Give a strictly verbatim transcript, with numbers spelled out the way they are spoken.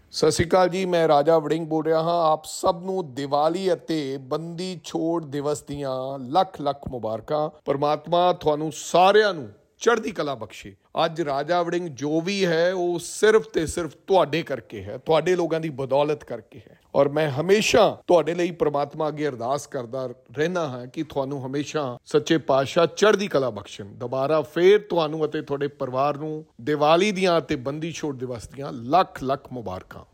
ਸਤਿ ਸ਼੍ਰੀ ਅਕਾਲ ਜੀ, ਮੈਂ ਰਾਜਾ ਵੜਿੰਗ ਬੋਲ ਰਿਹਾ ਹਾਂ। ਆਪ ਸਭ ਨੂੰ ਦੀਵਾਲੀ ਅਤੇ ਬੰਦੀ ਛੋੜ ਦਿਵਸ ਦੀਆਂ ਲੱਖ ਲੱਖ ਮੁਬਾਰਕਾਂ। ਪਰਮਾਤਮਾ ਤੁਹਾਨੂੰ ਸਾਰਿਆਂ ਨੂੰ ਚੜ੍ਹਦੀ ਕਲਾ ਬਖਸ਼ੇ। ਅੱਜ ਰਾਜਾ ਵੜਿੰਗ ਜੋ ਵੀ ਹੈ ਉਹ ਸਿਰਫ ਤੇ ਸਿਰਫ ਤੁਹਾਡੇ ਕਰਕੇ ਹੈ, ਤੁਹਾਡੇ ਲੋਕਾਂ ਦੀ ਬਦੌਲਤ ਕਰਕੇ ਹੈ। ਔਰ ਮੈਂ ਹਮੇਸ਼ਾ ਤੁਹਾਡੇ ਲਈ ਪ੍ਰਮਾਤਮਾ ਅੱਗੇ ਅਰਦਾਸ ਕਰਦਾ ਰਹਿਣਾ ਹਾਂ ਕਿ ਤੁਹਾਨੂੰ ਹਮੇਸ਼ਾ ਸੱਚੇ ਪਾਤਸ਼ਾਹ ਚੜ੍ਹਦੀ ਕਲਾ ਬਖਸ਼ਣ। ਦੁਬਾਰਾ ਫੇਰ ਤੁਹਾਨੂੰ ਅਤੇ ਤੁਹਾਡੇ ਪਰਿਵਾਰ ਨੂੰ ਦੀਵਾਲੀ ਦੀਆਂ ਅਤੇ ਬੰਦੀ ਛੋੜ ਦਿਵਸ ਦੀਆਂ ਲੱਖ ਲੱਖ ਮੁਬਾਰਕਾਂ।